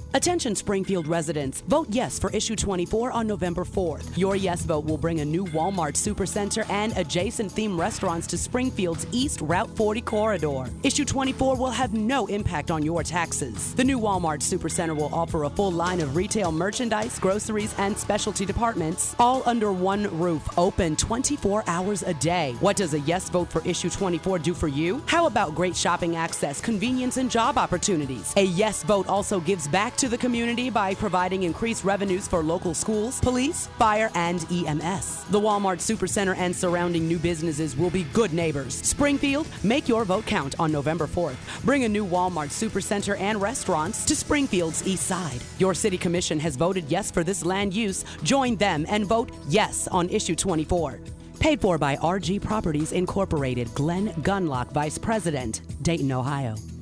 Attention Springfield residents, vote yes for issue 24 on November 4th. Your yes vote will bring a new Walmart Supercenter and adjacent themed restaurants to Springfield's East Route 40 corridor. Issue 24 will have no impact on your taxes. The new Walmart Supercenter will offer a full line of retail merchandise, groceries, and specialty departments, all under one roof, open 24 hours a day. What does a yes vote for issue 24 do for you? How about great shopping access, convenience, and job opportunities? A yes vote also gives back to the community by providing increased revenues for local schools, police, fire, and EMS. The Walmart Supercenter and surrounding new businesses will be good neighbors. Springfield, make your vote count on November 4th. Bring a new Walmart Supercenter and restaurants to Springfield's east side. Your city commission has voted yes for this land use. Join them and vote yes on issue 24. Paid for by RG Properties Incorporated. Glenn Gunlock, Vice President, Dayton, Ohio.